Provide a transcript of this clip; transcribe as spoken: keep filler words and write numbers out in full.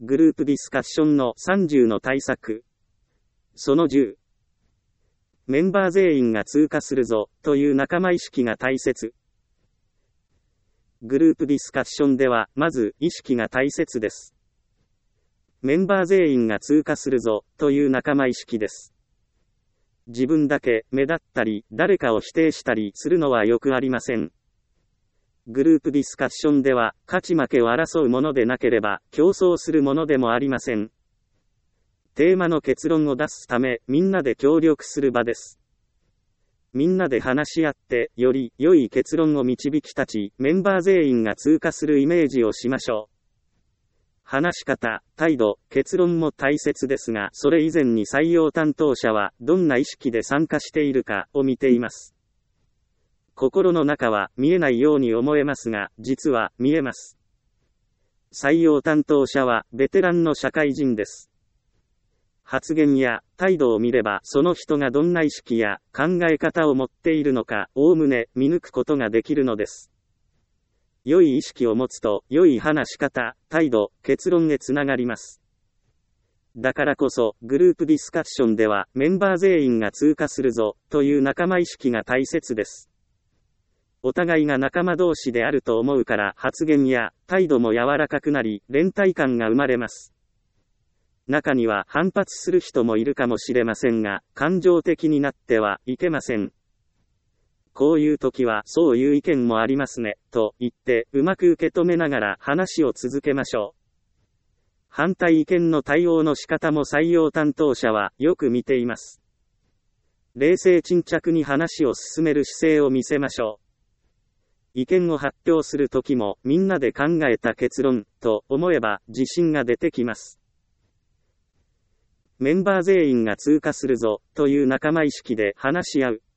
グループディスカッションのさんじゅうの対策。そのじゅう。メンバー全員が通過するぞ、という仲間意識が大切。グループディスカッションでは、まず、意識が大切です。メンバー全員が通過するぞ、という仲間意識です。自分だけ目立ったり、誰かを否定したりするのはよくありません。グループディスカッションでは、勝ち負けを争うものでなければ、競争するものでもありません。テーマの結論を出すため、みんなで協力する場です。みんなで話し合って、より良い結論を導き立ち、メンバー全員が通過するイメージをしましょう。話し方、態度、結論も大切ですが、それ以前に採用担当者は、どんな意識で参加しているかを見ています。心の中は見えないように思えますが、実は見えます。採用担当者はベテランの社会人です。発言や態度を見れば、その人がどんな意識や考え方を持っているのか、おおむね見抜くことができるのです。良い意識を持つと、良い話し方、態度、結論へつながります。だからこそ、グループディスカッションでは、メンバー全員が通過するぞ、という仲間意識が大切です。お互いが仲間同士であると思うから発言や態度も柔らかくなり、連帯感が生まれます。中には反発する人もいるかもしれませんが、感情的になってはいけません。こういう時はそういう意見もありますね、と言ってうまく受け止めながら話を続けましょう。反対意見の対応の仕方も採用担当者はよく見ています。冷静沈着に話を進める姿勢を見せましょう。意見を発表するときもみんなで考えた結論と思えば自信が出てきます。メンバー全員が通過するぞという仲間意識で話し合う。